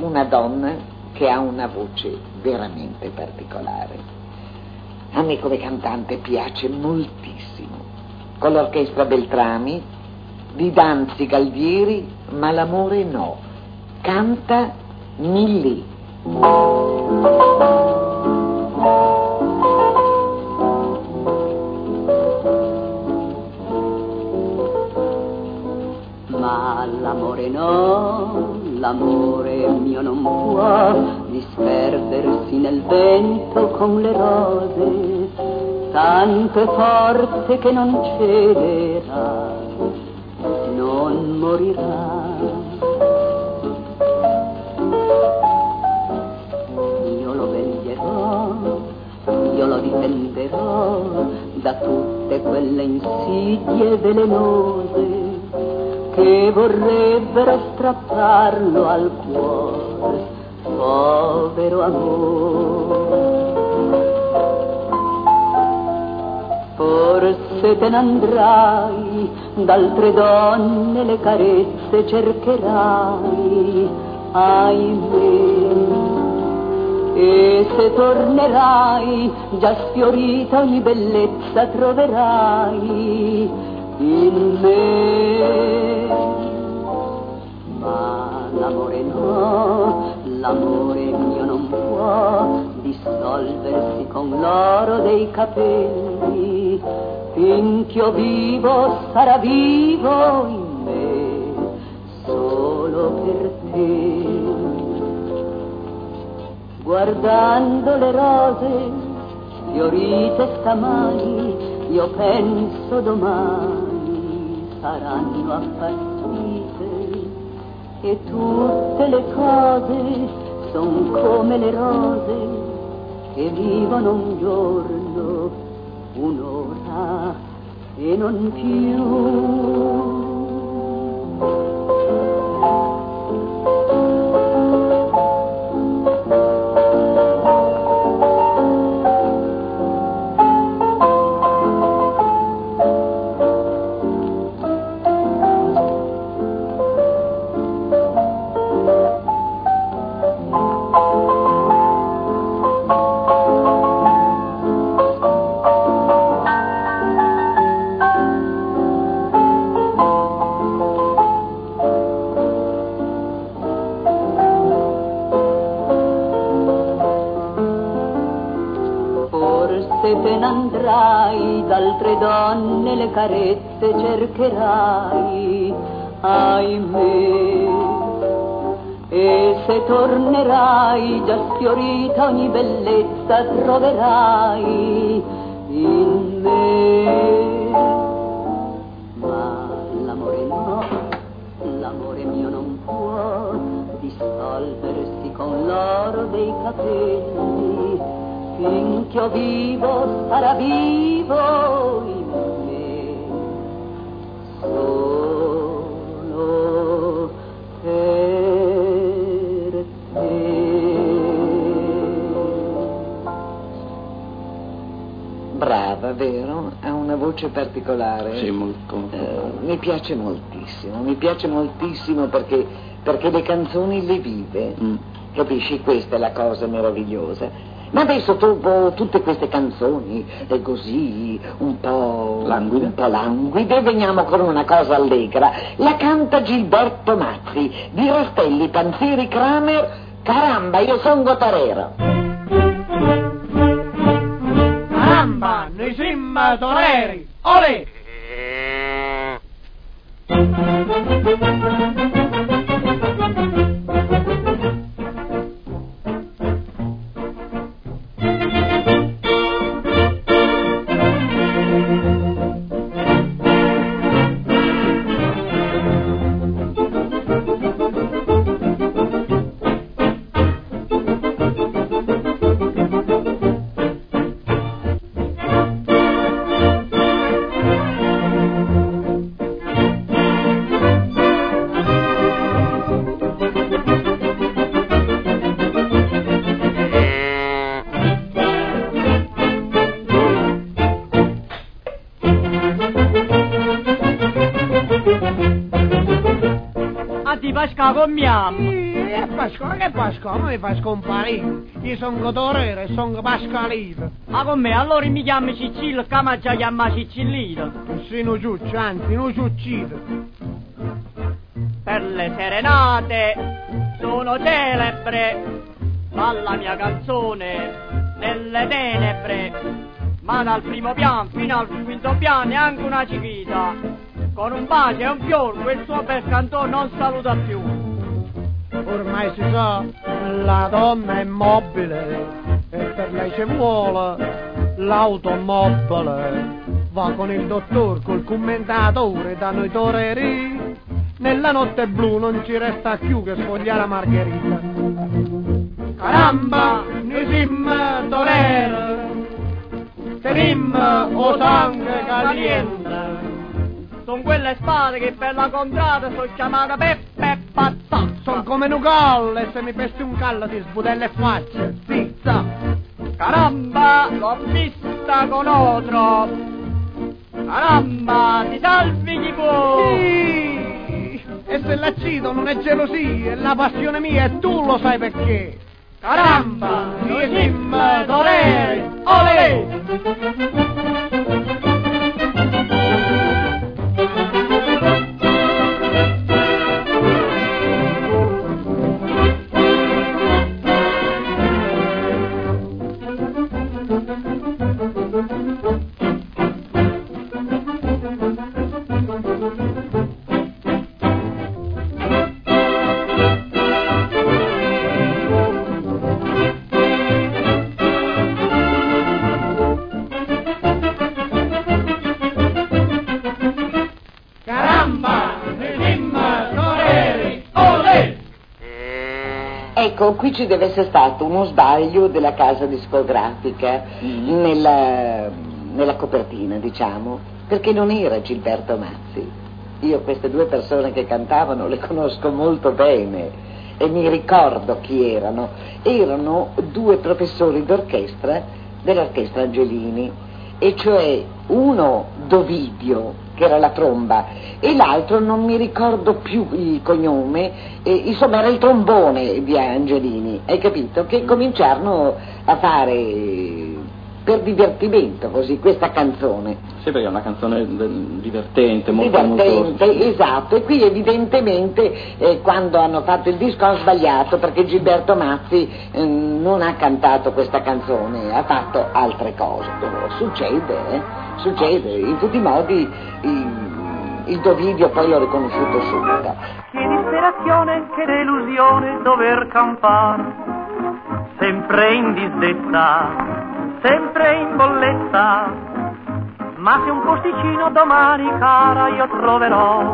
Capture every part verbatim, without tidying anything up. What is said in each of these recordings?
una donna che ha una voce veramente particolare. A me come cantante piace moltissimo, con l'orchestra Beltrami, di Danzi Galdieri, ma l'amore no, canta Milli. Ma l'amore no, l'amore mio non può disperdersi nel vento con le rose, tanto è forte che non cederà, non morirà. Io lo veglierò, io lo difenderò da tutte quelle insidie velenose che vorrebbero strapparlo al cuore, povero amore. Forse te ne andrai, d'altre donne le carezze cercherai, ahimè. E se tornerai, già sfiorita ogni bellezza troverai in me. Ma l'amore no, l'amore mio non può dissolversi con l'oro dei capelli, finch'io vivo sarà vivo in me, solo per te. Guardando le rose fiorite stamani, io penso domani saranno appassite, e tutte le cose son come le rose che vivono un giorno, un'ora e non più. Te ne andrai, d'altre donne le carezze cercherai, ahimè. E se tornerai, già sfiorita ogni bellezza troverai in me. Ma l'amore no, l'amore mio non può dissolversi con l'oro dei capelli, finch'io vivo sarà vivo in me, solo per te. Brava, vero? Ha una voce particolare. Sì, molto. Eh, mi piace moltissimo, mi piace moltissimo perché, perché le canzoni le vive, mm. Capisci? Questa è la cosa meravigliosa. Ma adesso dopo tutte queste canzoni e così un po' languide, un po' languide, veniamo con una cosa allegra. La canta Gilberto Mazzi, di Rastelli, Panzieri, Kramer. Caramba, io son gotarero. Caramba, noi siamo toreri. Olè! Ti pasca con mia mamma. che Pasqua, che Pasqua, mi fai scomparire. Io sono torero e sono Pasqualino. Ma con me, allora mi chiami Cicillo, che mi già chiama Cicillino. Sì, non ciuccio, anzi, non ciuccito. Per le serenate sono celebre, ma la mia canzone nelle tenebre, ma dal primo piano fino al quinto piano neanche una civita, con un bacio e un fior quel suo bel cantone non saluta più. Ormai si sa, la donna è mobile e per lei ci vuole l'automobile. Va con il dottor, col commentatore da noi toreri. Nella notte blu non ci resta più che sfogliare la margherita. Caramba, noi siamo toreri, teniamo o sangue caliente. Sono quelle spade che per la contrada sono chiamate Peppe e Pazzazza. Sono come un callo e se mi pesti un callo ti sbudella e faccia. Zizza. Caramba, l'ho vista con otro. Caramba, ti salvi chi può. Sì. E se l'accido non è gelosia, è la passione mia e tu lo sai perché. Caramba, noi siamo toreri. Olè! Ecco, qui ci deve essere stato uno sbaglio della casa discografica mm. nella, nella copertina, diciamo, perché non era Gilberto Mazzi. Io queste due persone che cantavano le conosco molto bene e mi ricordo chi erano. Erano due professori d'orchestra dell'orchestra Angelini, e cioè uno Dovidio, che era la tromba, e l'altro non mi ricordo più il cognome, eh, insomma era il trombone di Angelini, hai capito? Che cominciarono a fare per divertimento così questa canzone. Sì, perché è una canzone divertente, molto divertente, molto... esatto, e qui evidentemente eh, quando hanno fatto il disco hanno sbagliato, perché Gilberto Mazzi eh, non ha cantato questa canzone, ha fatto altre cose. Succede, eh? Succede, in tutti i modi il, il Dovidio poi l'ho riconosciuto subito. Che disperazione, che delusione dover campare, sempre in disdetta, sempre in bolletta. Ma se un posticino domani, cara, io troverò,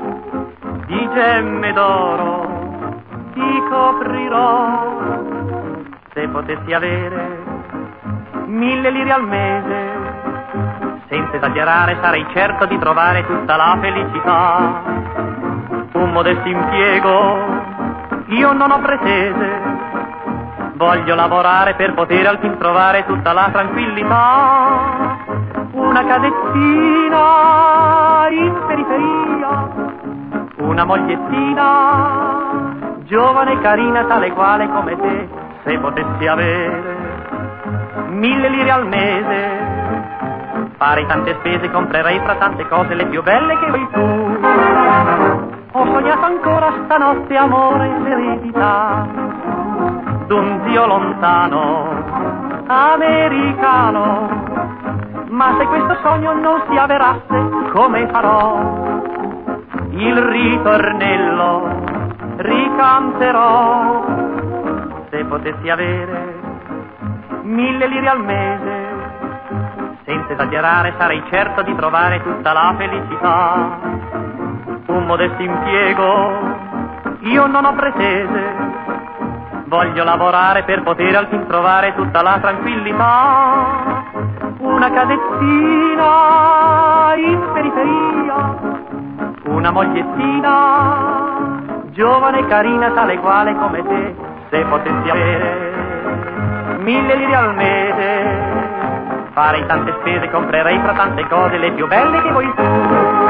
di gemme d'oro ti coprirò. Se potessi avere mille lire al mese, senza esagerare sarei certo di trovare tutta la felicità. Un modesto impiego io non ho pretese, voglio lavorare per poter al fin trovare tutta la tranquillità. Una casettina in periferia, una mogliettina giovane e carina, tale quale come te. Se potessi avere mille lire al mese, farei tante spese, comprerei fra tante cose le più belle che vuoi tu. Ho sognato ancora stanotte amore e serenità d'un zio lontano americano. Ma se questo sogno non si avverasse, come farò? Il ritornello ricanterò. Se potessi avere mille lire al mese, senza esagerare sarei certo di trovare tutta la felicità. Un modesto impiego io non ho pretese, voglio lavorare per poter al fin trovare tutta la tranquillità. Una casettina in periferia, una mogliettina giovane e carina, tale quale come te. Se potessi avere mille lire al mese, farei tante spese, comprerei fra tante cose le più belle che vuoi tu.